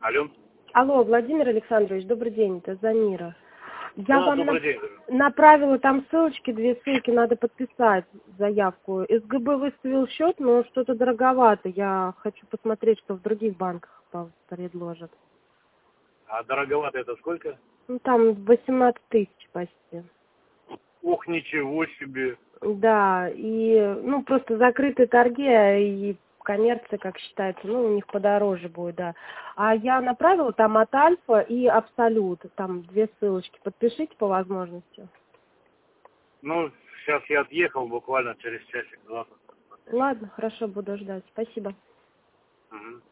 Алло. Алло, Владимир Александрович, добрый день, это Замира. Я Да, вам добрый день. направила там ссылочки, 2 ссылки, надо подписать заявку. СГБ выставил счет, но что-то дороговато. Я хочу посмотреть, что в других банках предложат. А дороговато это сколько? Ну, там 18 тысяч почти. Ох, ничего себе. Да, и, ну, просто закрытые торги, и коммерция, как считается, ну, у них подороже будет, да. А я направила там от Альфа и Абсолют, там 2 ссылочки, подпишите по возможности. Ну, сейчас я отъехал буквально через часик-два. Ладно, хорошо, буду ждать, спасибо. Угу.